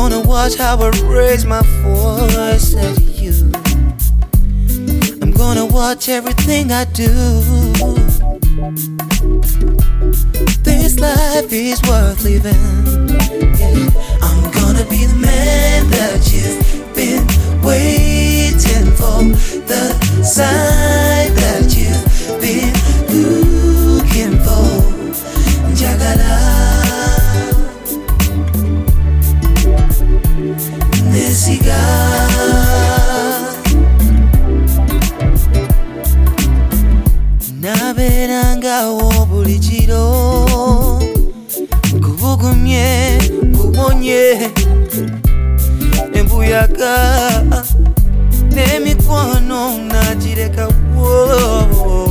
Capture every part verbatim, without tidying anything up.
gonna watch how I raise my voice at you. I'm gonna watch everything I do. This life is worth living, yeah. I'm gonna be the man that you've been waiting for, the sign that you've been looking for. Njagala Nesiga Naberangawo buli kiro, nkubugumye nkubonye embuyaga n'emikwano nagirekawo.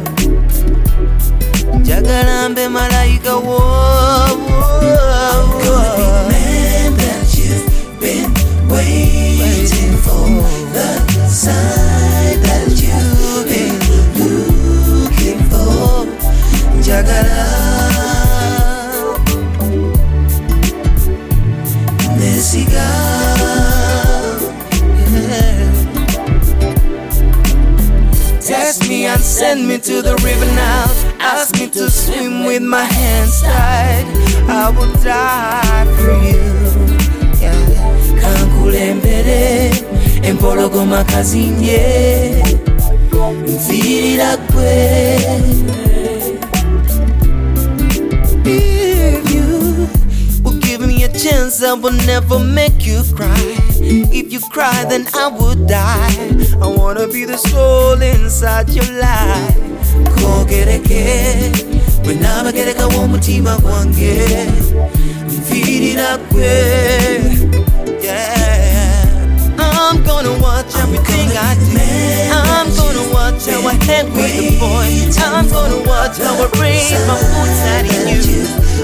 Njagala mbe malayika wo. I'm gonna be the man that you've been waiting for, the sign that you've been looking for. Njagala Nesiga, yeah. Test me and send me to the river now. Ask me to swim with my hands tied. I will die for you, yeah. Kankulembere empologoma kazinye nfiirira gwe. If you will give me a chance, I will never make you cry. If you cry, then I would die. I wanna be the soul inside your life. Kogereke wenabagereka w'omutima gwange nfiirira gwe, yeah. I'm gonna watch everything I do. I'm gonna watch how I hang with the boys. I'm gonna watch how I raise my boots out of you.